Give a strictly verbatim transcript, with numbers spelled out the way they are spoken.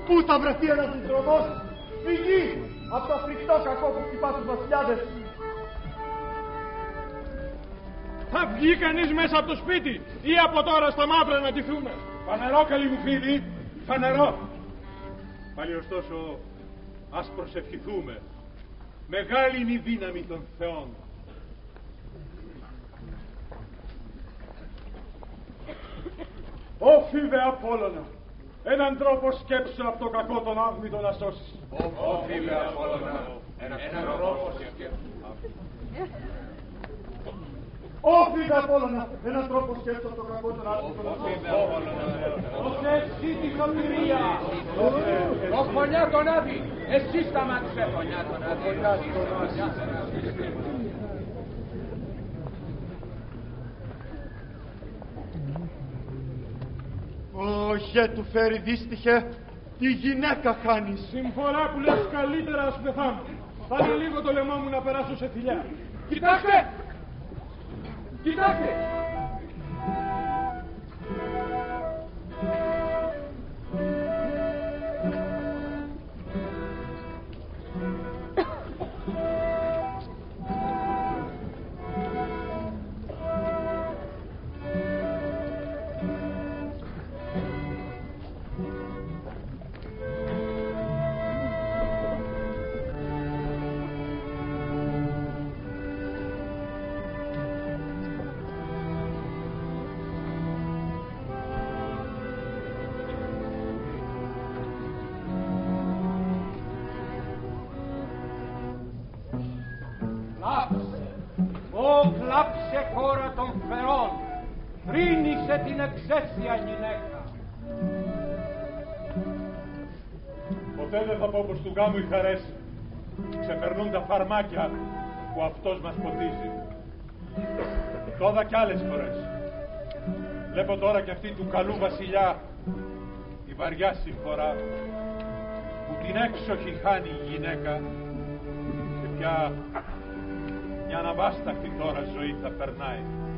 Πού θα βρεθεί ένας συνδρομός? Φυγή από το φρικτό κακό που χτυπά τους βασιλιάδες. Θα βγει κανείς μέσα από το σπίτι ή από τώρα στα μαύρα να ντυθούμε? Φανερό, καλοί μου φίλοι, φανερό. Πάλι ωστόσο, ας προσευχηθούμε. Μεγάλη είναι η δύναμη των θεών. Ω Φίβε Απόλλωνα, έναν τρόπο σκέψου από το κακό των άδμητων να σώσεις. Ω Φίβε Απόλλωνα, έναν τρόπο σκέψου. Ω Φίβε Απόλλωνα, έναν τρόπο σκέψου από το κακό των άδμητων να σώσεις. Δώσε εσύ τη σωτηρία. Το φωνιά τον Άδη. Εσύ σταμάτησε. Φωνιά τον Άδη. Ω γε του φέρει δύστιχε, τη γυναίκα χάνεις. Συμφορά που λες καλύτερα ας πεθάνω. Πάνε λίγο το λαιμό μου να περάσω σε φιλιά. Κοιτάξτε! Κοιτάξτε! Κλάψε χώρα των φερών, θρήνησε την εξαίσια γυναίκα. Ποτέ δεν θα πω πως του γάμου οι χαρές ξεπερνούν τα φαρμάκια που αυτός μας ποτίζει. Το είδα κι άλλες φορές. Βλέπω τώρα κι αυτή του καλού βασιλιά η βαριά συμφορά που την έξοχη χάνει η γυναίκα και πια μια αναβάσταχτη τώρα ζωή θα περνάει.